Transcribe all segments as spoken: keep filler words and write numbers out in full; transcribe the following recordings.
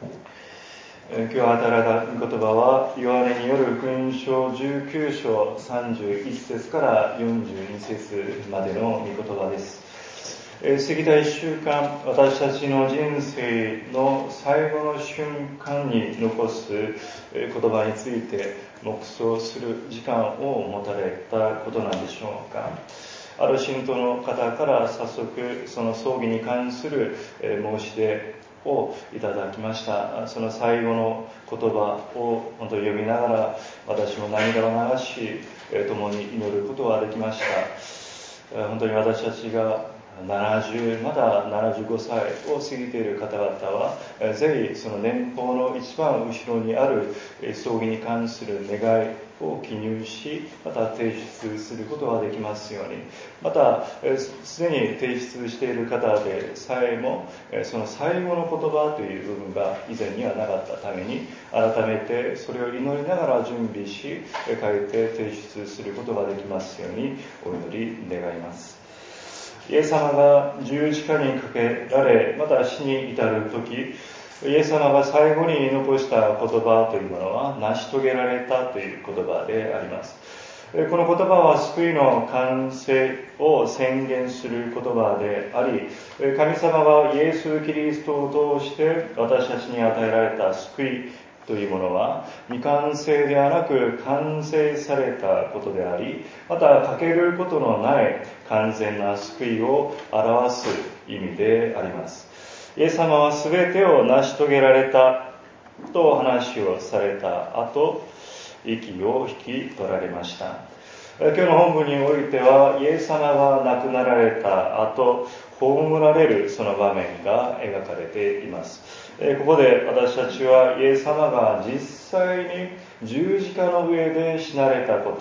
今日与えられた御言葉は、ヨハネによる福音書じゅうきゅう章さんじゅういち節からよんじゅうに節までの御言葉です。過ぎたいっしゅうかん、私たちの人生の最後の瞬間に残す言葉について黙想する時間を持たれたことなんでしょうか。ある信徒の方から早速その葬儀に関する申し出をいただきました。その最後の言葉を本当に読みながら、私も涙を流し共に祈ることができました。本当に私たちがななじゅうまだななじゅうごさいを過ぎている方々は、ぜひその年俸の一番後ろにある葬儀に関する願いを記入し、また提出することができますように、またすでに提出している方でさえも、その最後の言葉という部分が以前にはなかったために、改めてそれを祈りながら準備し、書いて提出することができますようにお祈り願います。イエス様が十字架にかけられ、また死に至るとき、イエス様が最後に残した言葉というものは、成し遂げられたという言葉であります。この言葉は救いの完成を宣言する言葉であり、神様がイエス・キリストを通して私たちに与えられた救いというものは未完成ではなく完成されたことであり、また欠けることのない完全な救いを表す意味であります。イエス様は全てを成し遂げられたと話をされた後、息を引き取られました。今日の本文においては、イエス様が亡くなられた後、葬られるその場面が描かれています。ここで私たちはイエス様が実際に十字架の上で死なれたこと、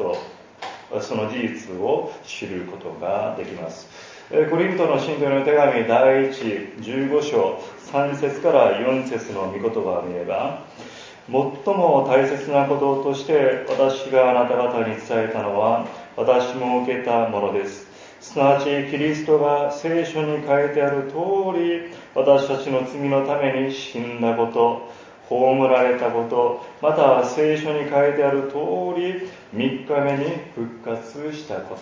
その事実を知ることができます。コリントの信徒への手紙第一じゅうご章さん節からよん節の御言葉を見れば、最も大切なこととして私があなた方に伝えたのは、私も受けたものです。すなわちキリストが聖書に書いてある通り、私たちの罪のために死んだこと、葬られたこと、また聖書に書いてある通り、みっかめに復活したこと。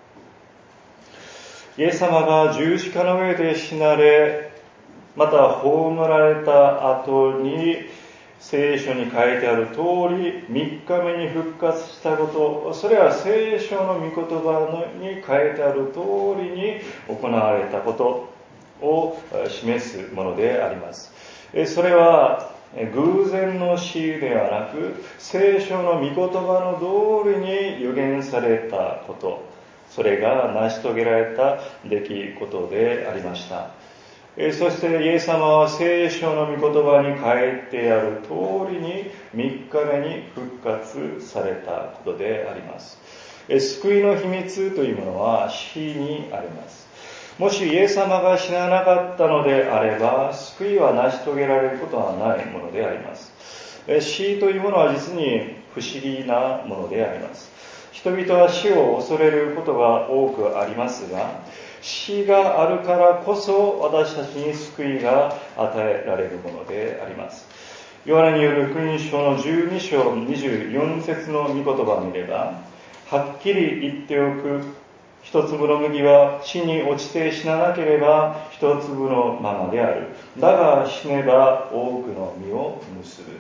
イエス様が十字架の上で死なれ、また葬られた後に、聖書に書いてある通りみっかめに復活したこと、それは聖書の御言葉に書いてある通りに行われたことを示すものであります。それは偶然の死ではなく、聖書の御言葉の通りに予言されたこと、それが成し遂げられた出来事でありました。そしてイエス様は聖書の御言葉に書いてある通りにみっかめに復活されたことであります。救いの秘密というものは死にあります。もしイエス様が死ななかったのであれば、救いは成し遂げられることはないものであります。死というものは実に不思議なものであります。人々は死を恐れることが多くありますが、死があるからこそ私たちに救いが与えられるものであります。ヨハネによる福音書のじゅうに章にじゅうよん節の御言葉を見れば、はっきり言っておく。一粒の麦は地に落ちて死ななければ一粒のままである。だが死ねば多くの実を結ぶ。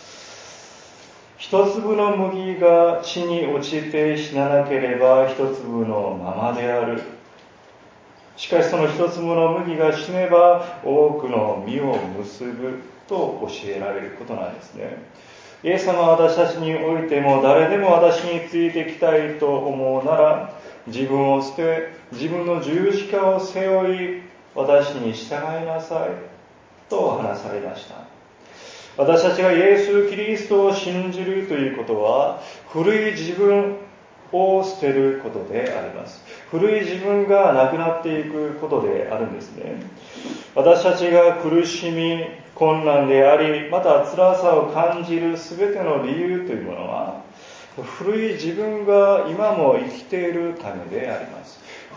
一粒の麦が地に落ちて死ななければ一粒のままである。しかしその一粒の麦が死ねば多くの実を結ぶと教えられることなんですね。イエス様は私たちにおいても、誰でも私についてきたいと思うなら自分を捨て、自分の十字架を背負い、私に従いなさいと話されました。私たちがイエス・キリストを信じるということは、古い自分を捨てることであります。古い自分がなくなっていくことであるんですね。私たちが苦しみ、困難であり、また辛さを感じるすべての理由というものは、古い自分が今も生きているためであります。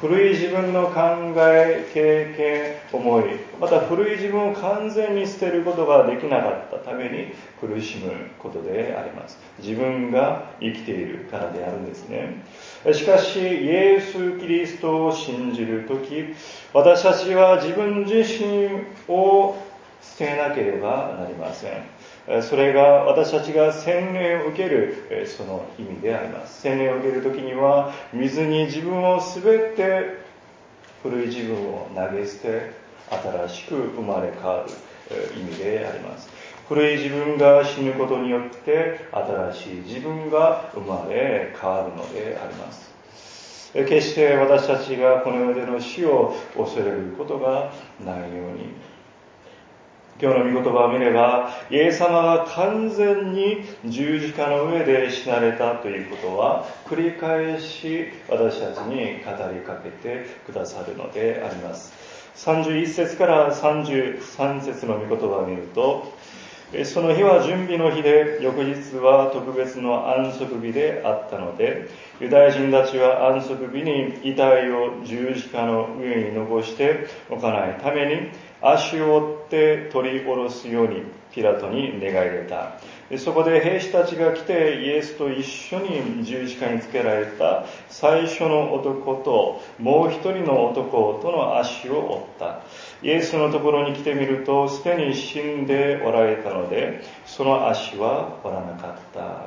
古い自分の考え、経験、思い、また古い自分を完全に捨てることができなかったために苦しむことであります。自分が生きているからであるんですね。しかし、イエス・キリストを信じるとき、私たちは自分自身を捨てなければなりません。それが私たちが洗礼を受けるその意味であります。洗礼を受けるときには、水に自分をすべて古い自分を投げ捨て、新しく生まれ変わる意味であります。古い自分が死ぬことによって、新しい自分が生まれ変わるのであります。決して私たちがこの世での死を恐れることがないように。今日の御言葉を見れば、イエス様が完全に十字架の上で死なれたということは、繰り返し私たちに語りかけてくださるのであります。さんじゅういっ節からさんじゅうさん節の御言葉を見ると、その日は準備の日で、翌日は特別の安息日であったので、ユダヤ人たちは安息日に遺体を十字架の上に残しておかないために、足を折って取り下ろすようにピラトに願い出た。そこで兵士たちが来てイエスと一緒に十字架につけられた最初の男ともう一人の男との足を折った。イエスのところに来てみるとすでに死んでおられたので、その足は折らなかった。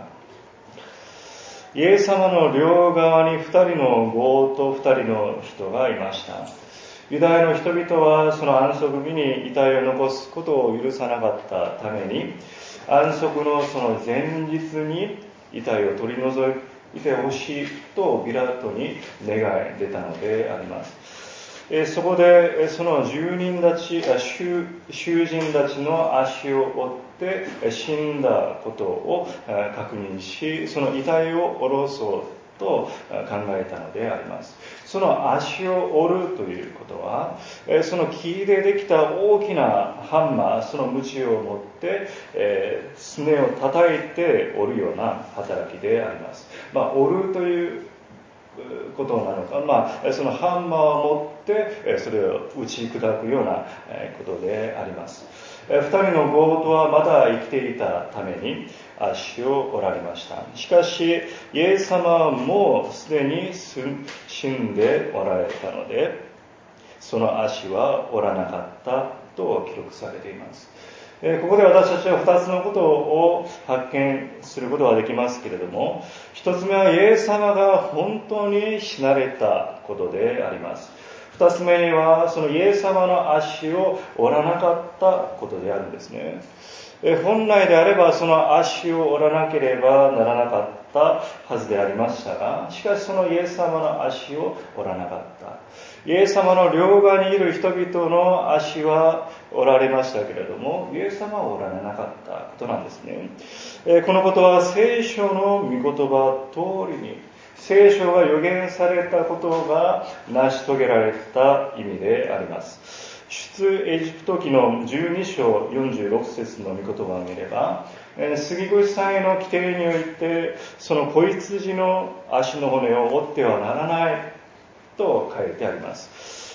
イエス様の両側に二人の強盗二人の人がいました。ユダヤの人々はその安息日に遺体を残すことを許さなかったために、安息のその前日に遺体を取り除いてほしいとピラトに願い出たのであります。そこでその住人たち、囚人たちの足を折って死んだことを確認し、その遺体を下ろそうと考えたのであります。その足を折るということは、その木でできた大きなハンマー、その鞭を持って、えー、すねを叩いて折るような働きであります。まあ、折るということなのか、まあ、そのハンマーを持ってそれを打ち砕くようなことであります。二人の強盗はまだ生きていたために足を折られました。しかしイエス様はもうすでに死んでおられたので、その足は折らなかったと記録されています。ここで私たちは二つのことを発見することができますけれども、一つ目はイエス様が本当に死なれたことであります。二つ目にはそのイエス様の足を折らなかったことであるんですね。本来であればその足を折らなければならなかったはずでありましたが、しかしそのイエス様の足を折らなかった。イエス様の両側にいる人々の足は折られましたけれども、イエス様は折られなかったことなんですね。このことは聖書の御言葉通りに、聖書が予言されたことが成し遂げられた意味であります。出エジプト記のじゅうに章よんじゅうろく節の御言葉を見れば、杉越祭の規定においてその子羊の足の骨を折ってはならないと書いてあります。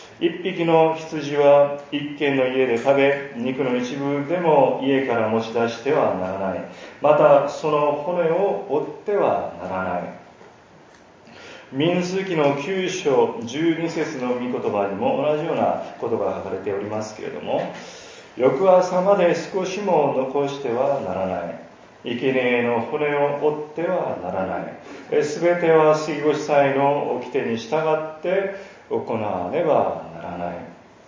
一匹の羊は一軒の家で食べ、肉の一部でも家から持ち出してはならない。またその骨を折ってはならない。民数記のきゅう章じゅうに節の御言葉にも同じようなことが書かれておりますけれども、翌朝まで少しも残してはならない。生贄の骨を折ってはならない。すべては杉越祭の掟に従って行わねばならない。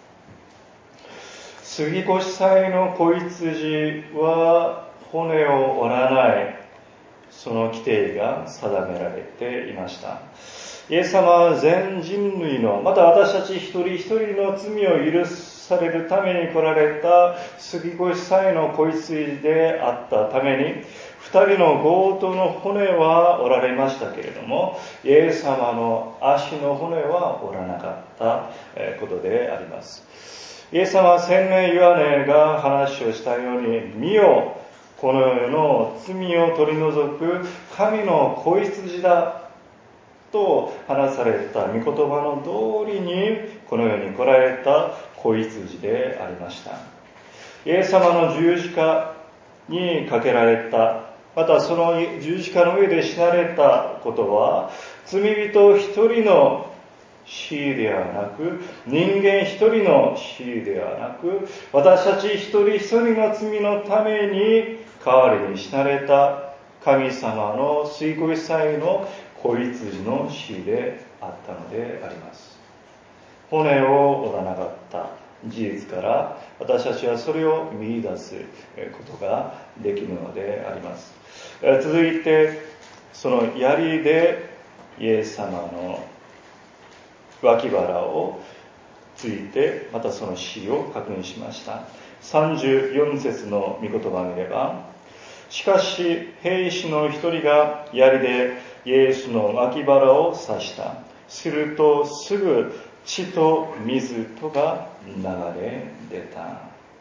杉越祭の子羊は骨を折らない、その規定が定められていました。イエス様は全人類の、また私たち一人一人の罪を許されるために来られた杉越祭の子羊であったために、二人の強盗の骨は折られましたけれども、イエス様の足の骨は折らなかったことであります。イエス様は洗礼ヨハネが話をしたように、見よ、この世の罪を取り除く神の子羊だと話された御言葉の通りにこの世に来られた子羊でありました。イエス様の十字架にかけられた、またその十字架の上で死なれたことは、罪人一人の死ではなく、人間一人の死ではなく、私たち一人一人の罪のために代わりに死なれた神様の水越祭の子羊の死であったのであります。骨を折らなかった事実から私たちはそれを見出すことができるのであります。続いてその槍でイエス様の脇腹をついて、またその死を確認しました。さんじゅうよん節の御言葉を見れば、しかし兵士の一人が槍でイエスの脇腹を刺した。するとすぐ血と水とが流れ出た。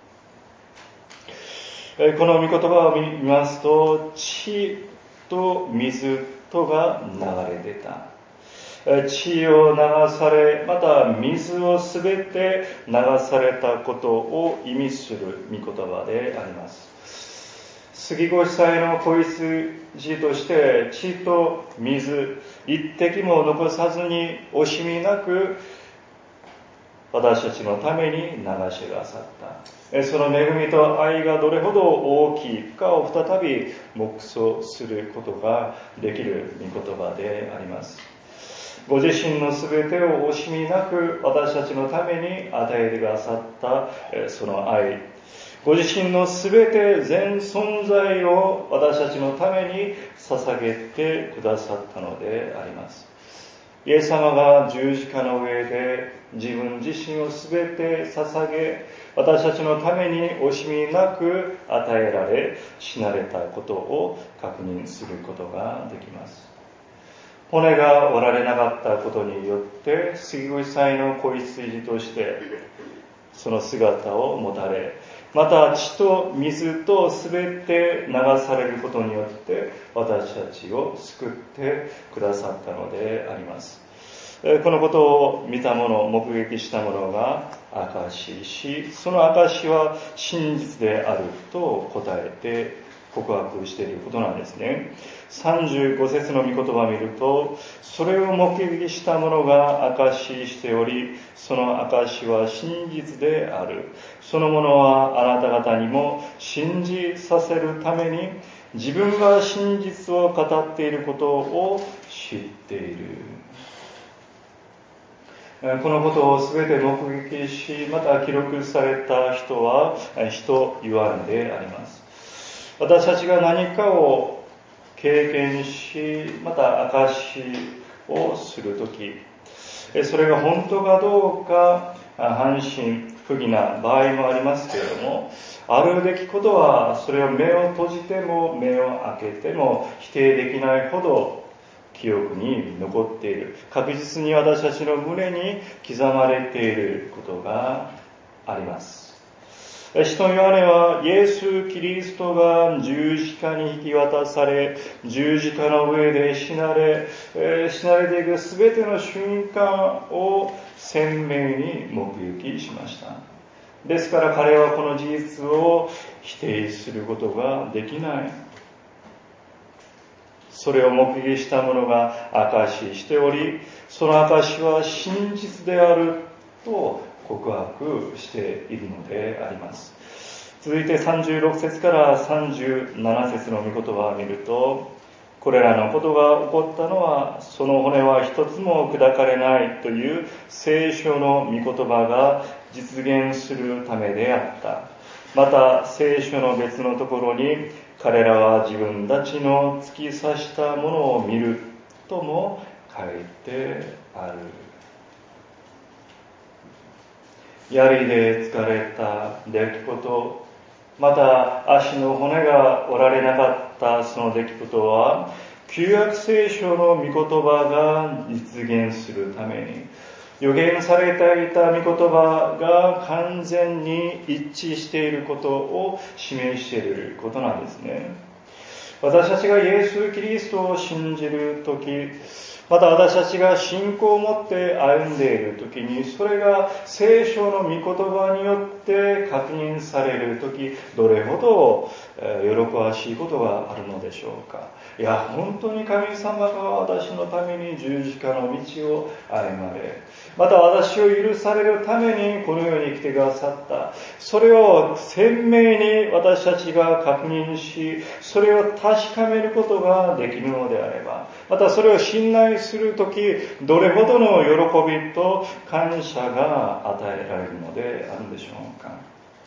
この御言葉を見ますと、血と水とが流れ出た。血を流され、また水をすべて流されたことを意味する御言葉であります。杉越祭の子羊として血と水一滴も残さずに惜しみなく私たちのために流しがさった。その恵みと愛がどれほど大きいかを再び黙想することができる御言葉であります。ご自身のすべてを惜しみなく私たちのために与えてくださったその愛、ご自身のすべて全存在を私たちのために捧げてくださったのであります。イエス様が十字架の上で自分自身をすべて捧げ、私たちのために惜しみなく与えられ死なれたことを確認することができます。骨が折られなかったことによって杉越祭の子羊としてその姿を持たれ、また血と水とすべて流されることによって私たちを救ってくださったのであります。このことを見た者、目撃した者が証しし、その証は真実であると答えて告白していることなんですね。さんじゅうご節の御言葉を見ると、それを目撃した者が証ししており、その証は真実である。その者はあなた方にも信じさせるために、自分が真実を語っていることを知っている。このことをすべて目撃し、また記録された人は使徒ヨハネであります。私たちが何かを経験し、また証しをするとき、それが本当かどうか半信不義な場合もありますけれども、あるべきことはそれを目を閉じても目を開けても否定できないほど記憶に残っている。確実に私たちの胸に刻まれていることがあります。使徒ヨハネはイエス・キリストが十字架に引き渡され、十字架の上で死なれ、えー、死なれていくすべての瞬間を鮮明に目撃しました。ですから彼はこの事実を否定することができない。それを目撃した者が証ししており、その証は真実であると告白しているのであります。続いてさんじゅうろく節からさんじゅうなな節の御言葉を見ると、これらのことが起こったのは、その骨は一つも砕かれないという聖書の御言葉が実現するためであった。また聖書の別のところに、彼らは自分たちの突き刺したものを見るとも書いてある。槍で疲れた出来事、また足の骨が折られなかったその出来事は、旧約聖書の御言葉が実現するために、予言されていた御言葉が完全に一致していることを示していることなんですね。 私たちがイエス・キリストを信じるとき、また私たちが信仰を持って歩んでいるときに、それが聖書の御言葉によって確認されるとき、どれほど喜ばしいことがあるのでしょうか。いや、本当に神様が私のために十字架の道を歩まれ、また私を許されるためにこの世に来てくださった。それを鮮明に私たちが確認し、それを確かめることができるのであれば、またそれを信頼するとき、どれほどの喜びと感謝が与えられるのであるでしょうか。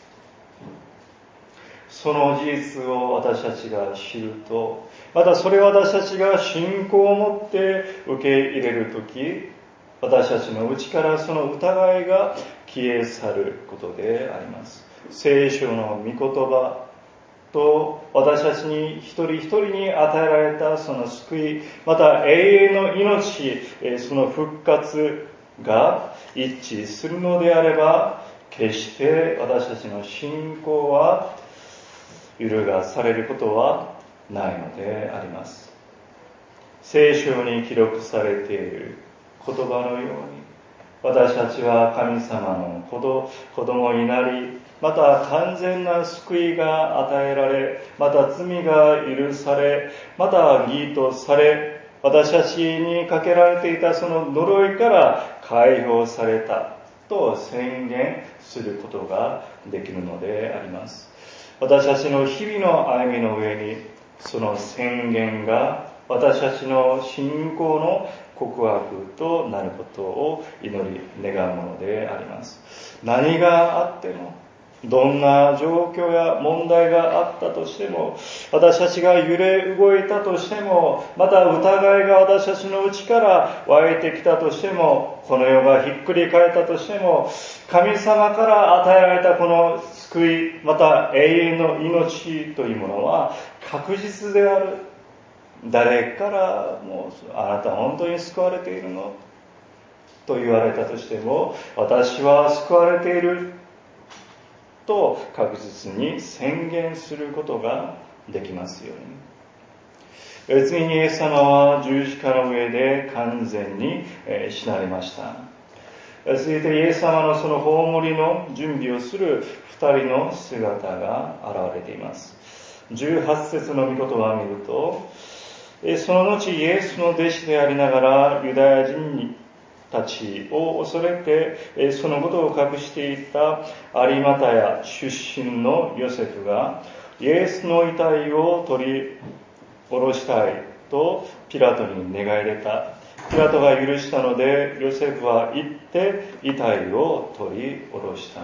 その事実を私たちが知ると、またそれを私たちが信仰を持って受け入れるとき、私たちの内からその疑いが消え去ることであります。聖書の御言葉と私たちに一人一人に与えられたその救い、また永遠の命、その復活が一致するのであれば、決して私たちの信仰は揺るがされることはないのであります。聖書に記録されている言葉のように、私たちは神様の子供になり、また完全な救いが与えられ、また罪が許され、また義とされ、私たちにかけられていたその呪いから解放されたと宣言することができるのであります。私たちの日々の歩みの上にその宣言が私たちの信仰の告白となることを祈り願うものであります。何があっても、どんな状況や問題があったとしても、私たちが揺れ動いたとしても、また疑いが私たちの内から湧いてきたとしても、この世がひっくり返ったとしても、神様から与えられたこの救い、また永遠の命というものは確実である。誰からもあなたは本当に救われているのと言われたとしても、私は救われていると確実に宣言することができますように。次にイエス様は十字架の上で完全に死なれました。続いてイエス様のその葬りの準備をする二人の姿が現れています。じゅうはち節の御言葉を見ると、その後イエスの弟子でありながらユダヤ人たちを恐れてそのことを隠していた有馬太出身のヨセフがイエスの遺体を取り下ろしたいとピラトに願い出た。ピラトが許したのでヨセフは行って遺体を取り下ろした。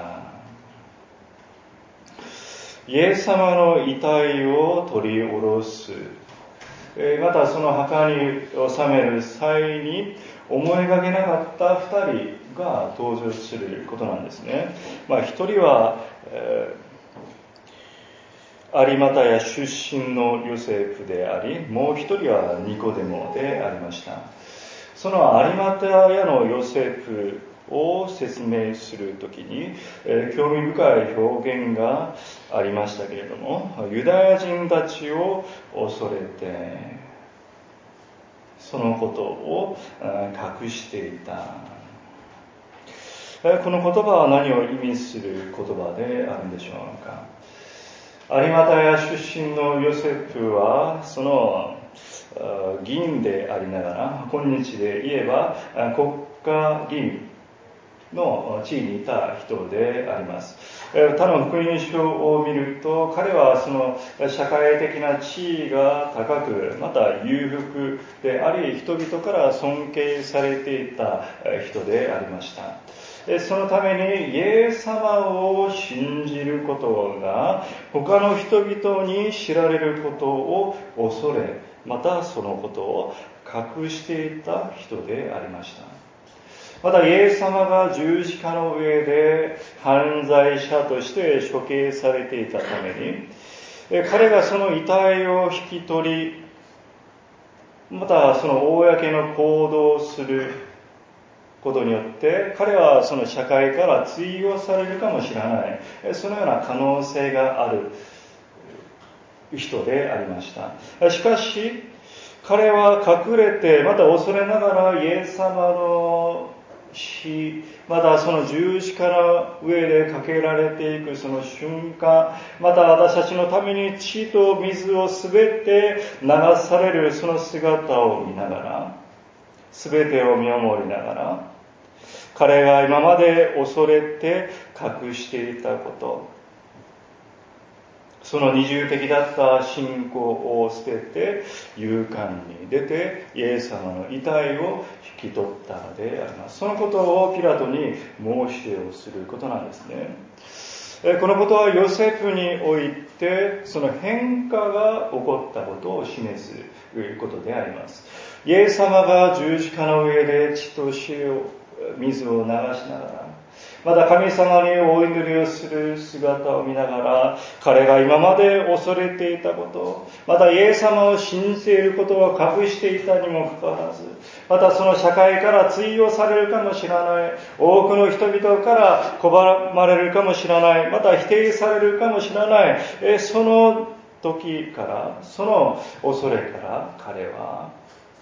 イエス様の遺体を取り下ろす、またその墓に納める際に思いがけなかった二人が登場することなんですね。まあ一人は、えー、有馬太出身のヨセフであり、もう一人はニコデモでありました。その有馬太のヨセフを説明するときに、えー、興味深い表現がありましたけれども、ユダヤ人たちを恐れてそのことを隠していた。この言葉は何を意味する言葉であるんでしょうか。有馬太出身のヨセフはその議員でありながら、今日で言えば国家議員の地位にいた人であります。他の福音書を見ると、彼はその社会的な地位が高く、また裕福であり、人々から尊敬されていた人でありました。そのためにイエス様を信じることが他の人々に知られることを恐れ、またそのことを隠していた人でありました。またイエス様が十字架の上で犯罪者として処刑されていたために、彼がその遺体を引き取り、またその公の行動をすることによって彼はその社会から追放されるかもしれない、そのような可能性がある人でありました。しかし、彼は隠れて、また恐れながらイエス様の死、またその十字架の上でかけられていくその瞬間、また私たちのために血と水をすべて流されるその姿を見ながら、すべてを見守りながら、彼が今まで恐れて隠していたこと、その二重的だった信仰を捨てて勇敢に出てイエス様の遺体を引き取ったのであります。そのことをピラトに申し出をすることなんですね。このことはヨセフにおいてその変化が起こったことを示すことであります。イエス様が十字架の上で血と血を水を流しながら、また神様にお祈りをする姿を見ながら、彼が今まで恐れていたこと、またイエス様を信じていることを隠していたにもかかわらず、またその社会から追用されるかもしれない、多くの人々から拒まれるかもしれない、また否定されるかもしれない、その時から、その恐れから彼は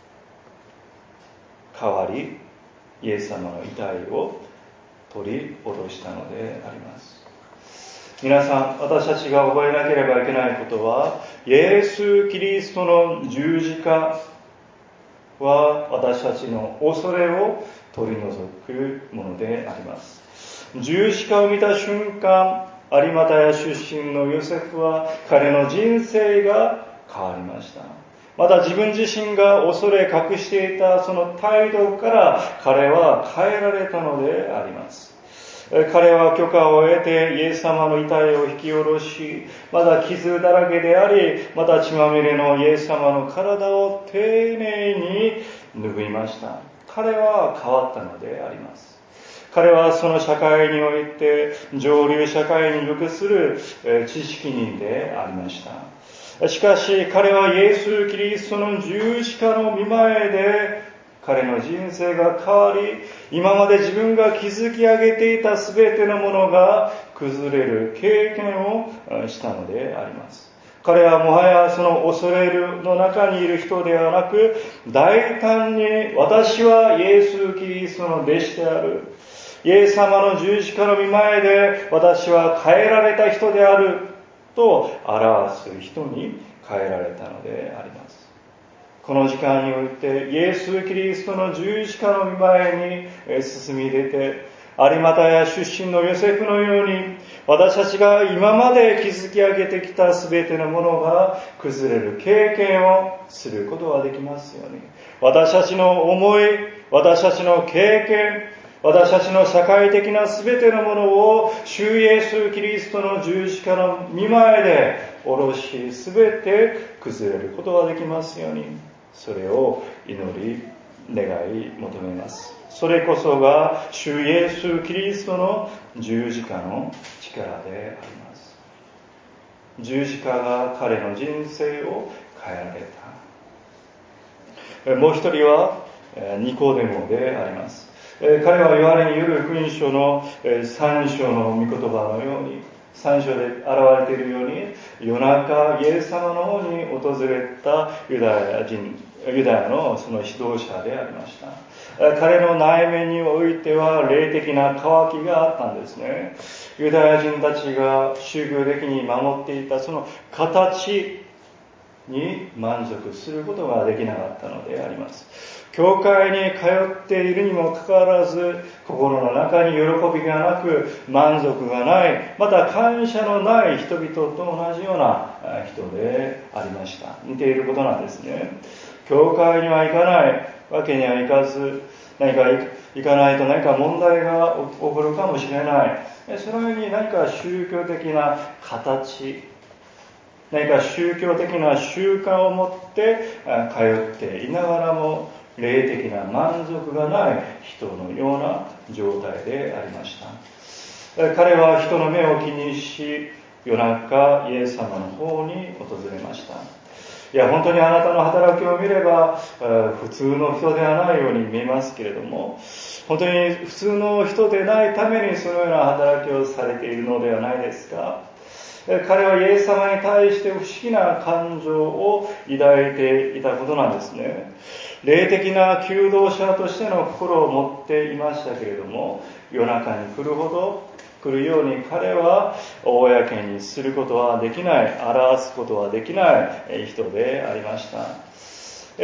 変わり、イエス様の遺体を取り下ろしたのであります。皆さん、私たちが覚えなければいけないことは、イエス・キリストの十字架は私たちの恐れを取り除くものであります。十字架を見た瞬間、有股屋出身のヨセフは彼の人生が変わりました。また自分自身が恐れ隠していたその態度から彼は変えられたのであります。彼は許可を得てイエス様の遺体を引き下ろし、また傷だらけであり、また血まみれのイエス様の体を丁寧に拭いました。彼は変わったのであります。彼はその社会において上流社会に属する知識人でありました。しかし彼はイエス・キリストの十字架の御前で彼の人生が変わり、今まで自分が築き上げていたすべてのものが崩れる経験をしたのであります。彼はもはやその恐れるの中にいる人ではなく、大胆に私はイエス・キリストの弟子である。イエス様の十字架の御前で私は変えられた人であると表す人に変えられたのであります。この時間においてイエス・キリストの十字架の御前に進み出て、有股屋出身のヨセフのように私たちが今まで築き上げてきたすべてのものが崩れる経験をすることができますように。私たちの思い、私たちの経験、私たちの社会的なすべてのものを主イエス・キリストの十字架の御前で下ろし、すべて崩れることができますように、それを祈り願い求めます。それこそが主イエス・キリストの十字架の力であります。十字架が彼の人生を変えられた。もう一人はニコデモであります。彼はヨハネによる福音書の三章の御言葉のように、三章で現れているように、夜中イエス様の方に訪れたユダヤ人、ユダヤのその指導者でありました。彼の内面においては霊的な渇きがあったんですね。ユダヤ人たちが宗教的に守っていたその形に満足することができなかったのであります。教会に通っているにもかかわらず、心の中に喜びがなく、満足がない、また感謝のない人々と同じような人でありました。似ていることなんですね。教会には行かないわけにはいかず、何か行かないと何か問題が起こるかもしれない。そのように何か宗教的な形、何か宗教的な習慣を持って通っていながらも、霊的な満足がない人のような状態でありました。彼は人の目を気にし、夜中イエス様の方に訪れました。いや、本当にあなたの働きを見れば普通の人ではないように見えますけれども、本当に普通の人でないためにそのような働きをされているのではないですか。 彼はイエス様に対して不思議な感情を抱いていたことなんですね。霊的な求道者としての心を持っていましたけれども、夜中に来るほど来るように彼は公にすることはできない、表すことはできない人でありました。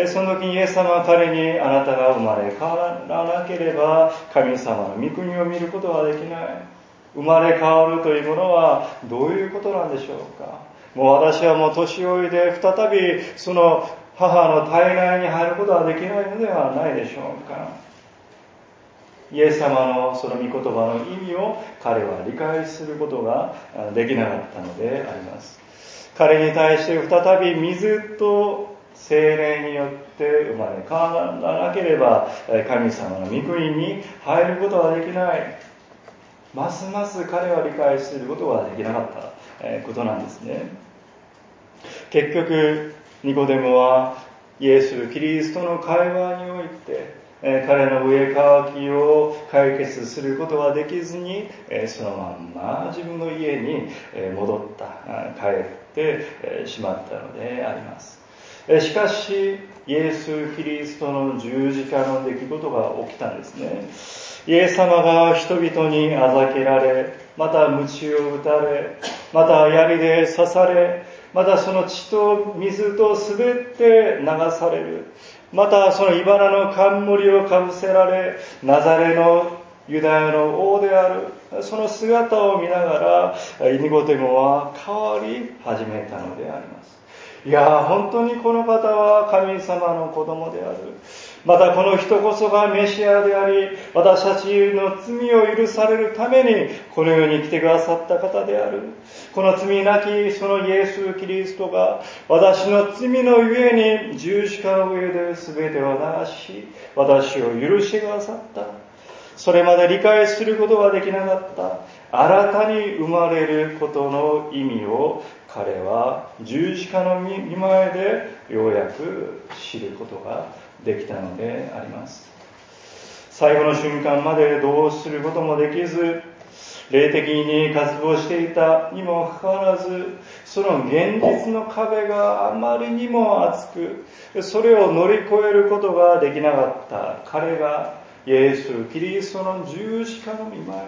その時にイエス様は彼に、あなたが生まれ変わらなければ神様の御国を見ることはできない。生まれ変わるというものはどういうことなんでしょうか。もう私はもう年老いで再びその母の体内に入ることはできないのではないでしょうか。イエス様のその御言葉の意味を彼は理解することができなかったのであります。彼に対して再び水と聖霊によって生まれ変わらなければ神様の御国に入ることはできない。ますます彼は理解することができなかったことなんですね。結局ニコデモはイエス・キリストの会話において彼の上渇きを解決することはできずに、そのまんま自分の家に戻った、帰ってしまったのであります。しかし、イエス・キリストの十字架の出来事が起きたんですね。イエス様が人々にあざけられ、また鞭を打たれ、また槍で刺され、またその血と水とすべて流される。またその茨の冠をかぶせられ、ナザレのユダヤの王であるその姿を見ながらニコデモは変わり始めたのであります。いや本当にこの方は神様の子供である。またこの人こそがメシアであり、私たちの罪を許されるためにこの世に来てくださった方である。この罪なきそのイエス・キリストが私の罪のゆえに十字架の上で全てを流し、私を許してくださった。それまで理解することができなかった新たに生まれることの意味を彼は十字架の御前でようやく知ることができたのであります。最後の瞬間までどうすることもできず、霊的に活動していたにもかかわらず、その現実の壁があまりにも厚く、それを乗り越えることができなかった彼がイエス・キリストの十字架の御前で、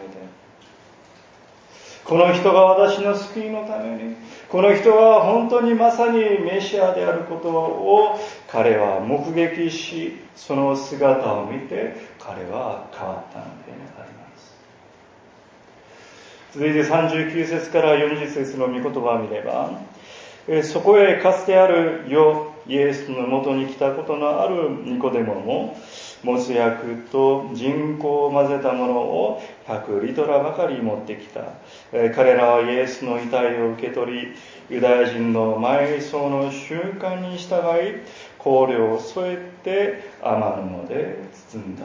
この人が私の救いのために、この人が本当にまさにメシアであることを彼は目撃し、その姿を見て彼は変わったのであります。続いてさんじゅうきゅう節からよんじゅう節の御言葉を見れば、そこへかつてある世イエスのもとに来たことのあるニコデモも、没薬と人香を混ぜたものをひゃくリトラばかり持ってきた。彼らはイエスの遺体を受け取り、ユダヤ人の埋葬の習慣に従い、香料を添えて雨布で包んだ。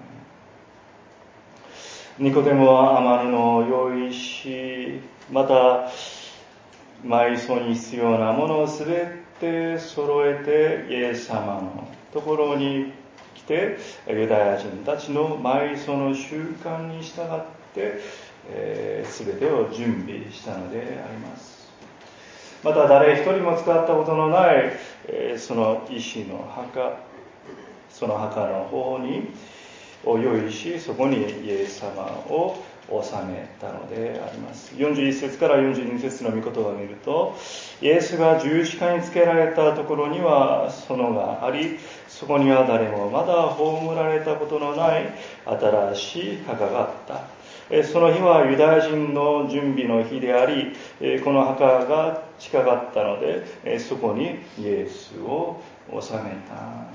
ニコデモは雨布を用意し、また埋葬に必要なものをすべて揃えてイエス様のところに来て、ユダヤ人たちの埋葬の習慣に従って、えー、全てを準備したのであります。また誰一人も使ったことのない、えー、その石の墓、その墓の方にを用意し、そこにイエス様を収めたのであります。よんじゅういち節からよんじゅうに節の御言葉を見ると、イエスが十字架につけられたところには園があり、そこには誰もまだ葬られたことのない新しい墓があった。その日はユダヤ人の準備の日であり、この墓が近かったので、そこにイエスを収めた。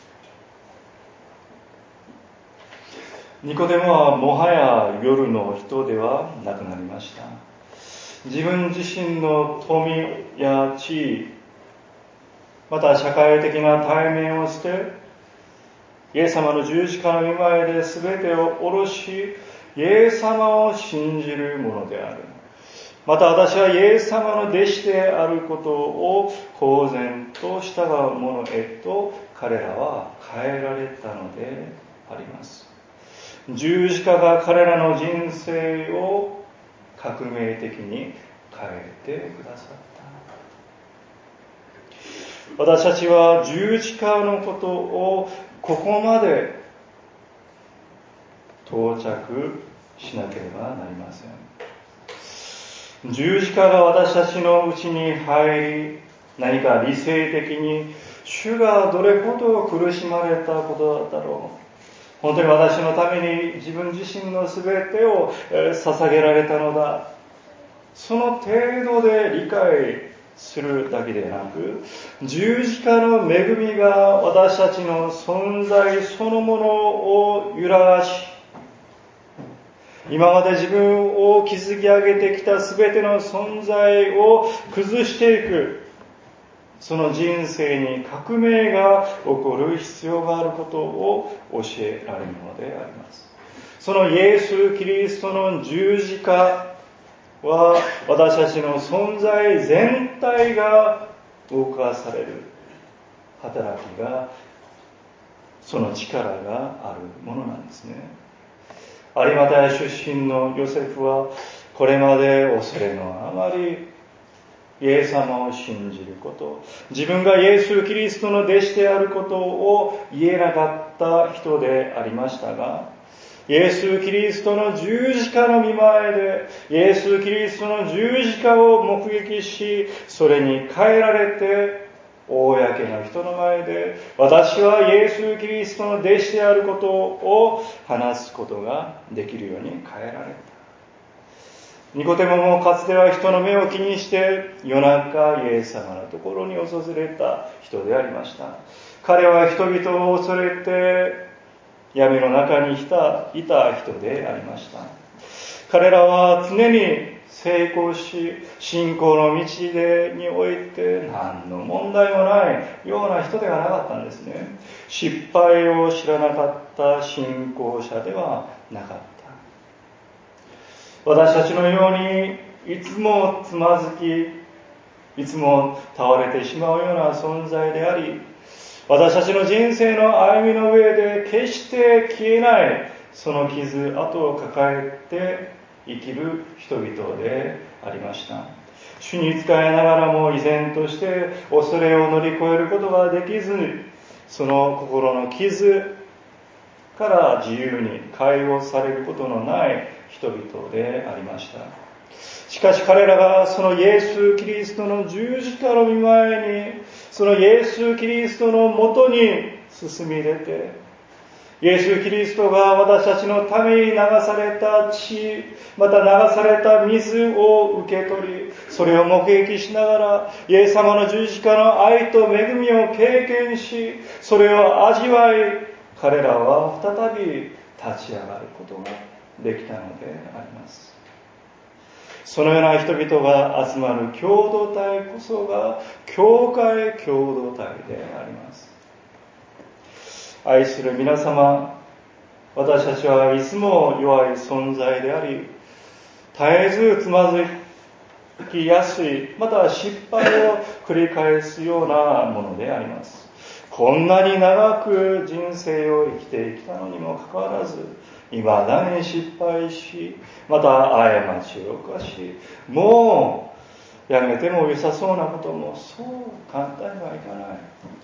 ニコデモはもはや夜の人ではなくなりました。自分自身の富や地位、また社会的な体面を捨て、イエス様の十字架の御前で全てを下ろし、イエス様を信じるものである。また私はイエス様の弟子であることを公然と従う者へと彼らは変えられたのであります。十字架が彼らの人生を革命的にえてくださった。私たちは十字架のことをここまで到着しなければなりません。十字架が私たちのうちに入り、何か理性的に主がどれほど苦しまれたことだったろう、本当に私のために自分自身の全てを捧げられたのだ、その程度で理解するだけでなく、十字架の恵みが私たちの存在そのものを揺らがし、今まで自分を築き上げてきた全ての存在を崩していく、その人生に革命が起こる必要があることを教えられるのであります。そのイエス・キリストの十字架は私たちの存在全体が動かされる働きが、その力があるものなんですね。有馬大出身のヨセフはこれまで恐れのあまりイエス様を信じること、自分がイエス・キリストの弟子であることを言えなかった人でありましたが、イエス・キリストの十字架の御前でイエス・キリストの十字架を目撃し、それに変えられて公の人の前で私はイエス・キリストの弟子であることを話すことができるように変えられた。ニコデモもかつては人の目を気にして夜中イエス様のところに訪れた人でありました。彼は人々を恐れて闇の中にいた人でありました。彼らは常に成功し、信仰の道でにおいて何の問題もないような人ではなかったんですね。失敗を知らなかった信仰者ではなかった。私たちのようにいつもつまずき、いつも倒れてしまうような存在であり、私たちの人生の歩みの上で決して消えないその傷跡を抱えて生きる人々でありました。主に仕えながらも依然として恐れを乗り越えることができずに、その心の傷から自由に解放されることのない人々でありました。しかし彼らがそのイエス・キリストの十字架の御前に、そのイエス・キリストのもとに進み出て、イエス・キリストが私たちのために流された血、また流された水を受け取り、それを目撃しながらイエス様の十字架の愛と恵みを経験し、それを味わい、彼らは再び立ち上がることができたのであります。そのような人々が集まる共同体こそが教会共同体であります。愛する皆様、私たちはいつも弱い存在であり、絶えずつまずきやすい、また失敗を繰り返すようなものであります。こんなに長く人生を生きてきたのにもかかわらず、未だに失敗し、また過ちを犯し、もうやめても良さそうなこともそう簡単にはいかない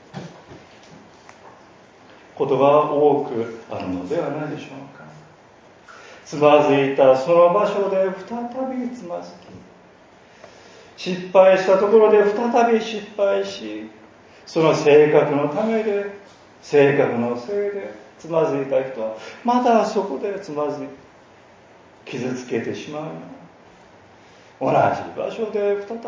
ことが多くあるのではないでしょうか。つまずいたその場所で再びつまずき、失敗したところで再び失敗し、その性格のためで、性格のせいでつまずいた人はまたそこでつまずき傷つけてしまうような、同じ場所で再び。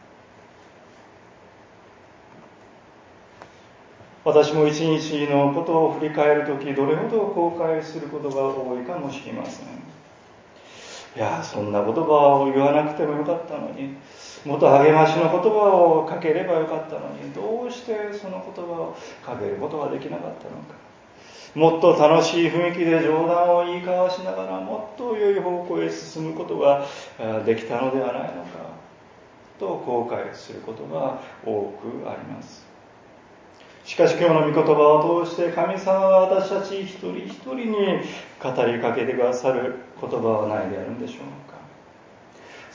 私も一日のことを振り返るとき、どれほど後悔することが多いかもしれません。いや、そんな言葉を言わなくてもよかったのに、もっと励ましの言葉をかければよかったのに、どうしてその言葉をかけることができなかったのか。もっと楽しい雰囲気で冗談を言い交わしながら、もっと良い方向へ進むことができたのではないのかと後悔することが多くあります。しかし今日の御言葉を通して神様は私たち一人一人に語りかけてくださる言葉はないであるんでしょうか。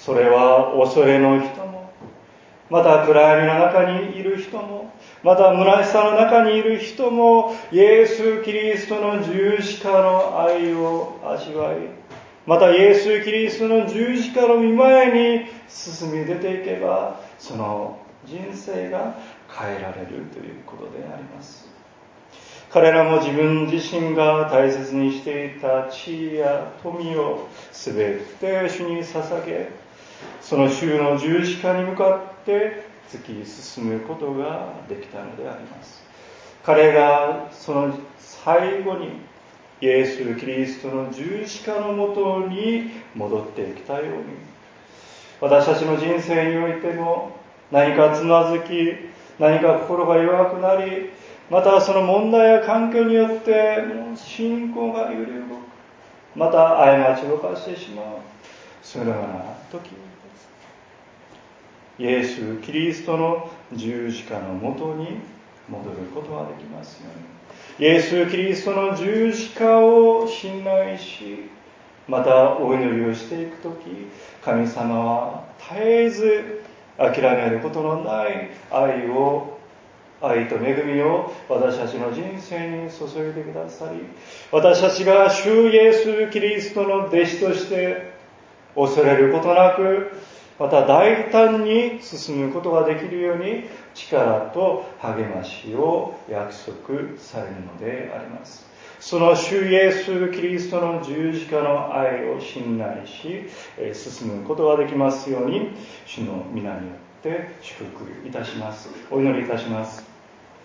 それは恐れの人も、また暗闇の中にいる人も、また虚しさの中にいる人も、イエス・キリストの十字架の愛を味わい、またイエス・キリストの十字架の御前に進み出ていけば、その人生が変えられるということであります。彼らも自分自身が大切にしていた地位や富をすべて主に捧げ、その主の十字架に向かって突き進むことができたのであります。彼がその最後にイエス・キリストの十字架のもとに戻ってきたように、私たちの人生においても何かつまずき、何か心が弱くなり、またその問題や環境によって信仰が揺れ動く、また過ちを犯してしまう、そのような時にイエス・キリストの十字架のもとに戻ることができますように。イエス・キリストの十字架を信頼し、またお祈りをしていくとき、神様は絶えず諦めることのない愛を愛と恵みを私たちの人生に注いでくださり、私たちが主イエス・キリストの弟子として恐れることなく、また大胆に進むことができるように力と励ましを約束されるのであります。その主イエス・キリストの十字架の愛を信頼し進むことができますように、主の皆によって祝福いたします。お祈りいたします。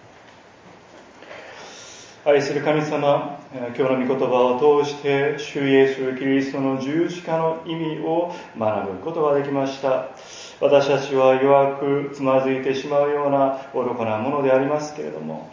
愛する神様、今日の御言葉を通して主イエス・キリストの十字架の意味を学ぶことができました。私たちは弱くつまずいてしまうような愚かなものでありますけれども、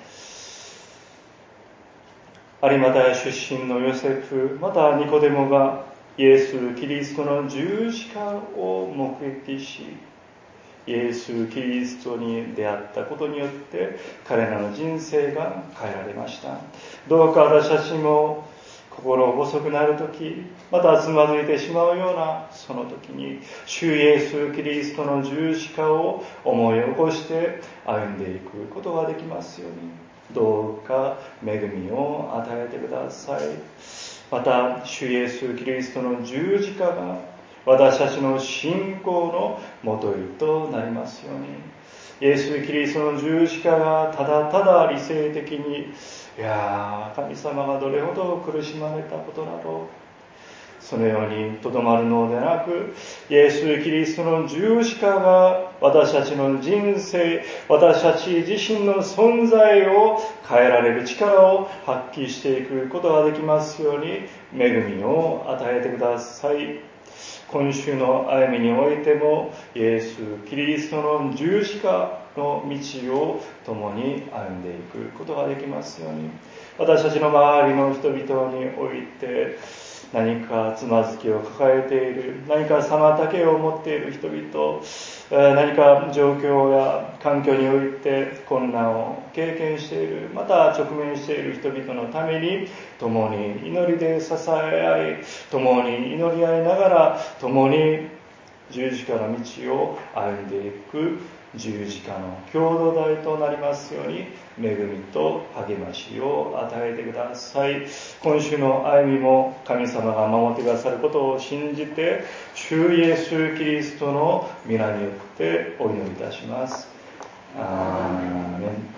有股屋出身のヨセフ、またニコデモがイエス・キリストの十字架を目撃し、イエス・キリストに出会ったことによって彼らの人生が変えられました。どうか私たちも心細くなるとき、またつまずいてしまうようなその時に、主イエス・キリストの十字架を思い起こして歩んでいくことができますように、どうか恵みを与えてください。また主イエス・キリストの十字架が私たちの信仰のもといとなりますように、イエス・キリストの十字架がただただ理性的に、いやー神様がどれほど苦しまれたことだろう、そのようにとどまるのでなく、イエス・キリストの十字架が私たちの人生、私たち自身の存在を変えられる力を発揮していくことができますように、恵みを与えてください。今週の歩みにおいてもイエス・キリストの十字架の道を共に歩んでいくことができますように、私たちの周りの人々において何かつまずきを抱えている、何か妨げを持っている人々、何か状況や環境において困難を経験している、また直面している人々のために共に祈りで支え合い、共に祈り合いながら共に十字架の道を歩んでいく十字架の共同体となりますように、恵みと励ましを与えてください。今週の歩みも神様が守ってくださることを信じて、主イエス・キリストの皆によってお祈りいたします。アーメン。